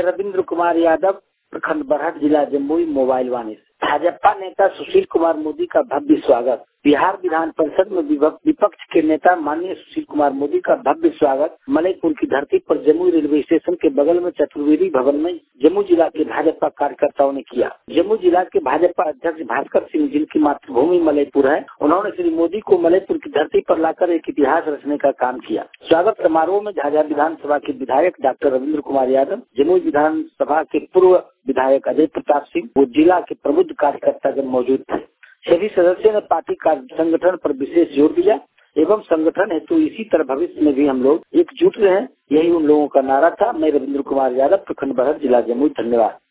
रविंद्र कुमार यादव, प्रखंड बरहट, जिला जमुई, मोबाइल वाणी। भाजपा नेता सुशील कुमार मोदी का भव्य स्वागत। बिहार विधान परिषद में विपक्ष के नेता माननीय सुशील कुमार मोदी का भव्य स्वागत मलयपुर की धरती पर जमुई रेलवे स्टेशन के बगल में चतुर्वेदी भवन में जम्मू जिला के भाजपा कार्यकर्ताओं ने किया। जम्मू जिला के भाजपा अध्यक्ष भास्कर सिंह, जिनकी मातृभूमि मलयपुर है, उन्होंने श्री मोदी को मलयपुर की धरती पर लाकर एक इतिहास रचने का काम किया। स्वागत समारोह में झाझा विधानसभा के विधायक डॉक्टर रविंद्र कुमार यादव, जमुई विधानसभा के पूर्व विधायक अजय प्रताप सिंह वो जिला के प्रबुद्ध कार्यकर्ता जब मौजूद थे। सभी सदस्यों ने पार्टी का संगठन पर विशेष जोर दिया एवं संगठन हेतु इसी तरह भविष्य में भी हम लोग एकजुट रहे, यही उन लोगों का नारा था। मैं रविंद्र कुमार यादव, प्रखंड बरहट, जिला जमुई। धन्यवाद।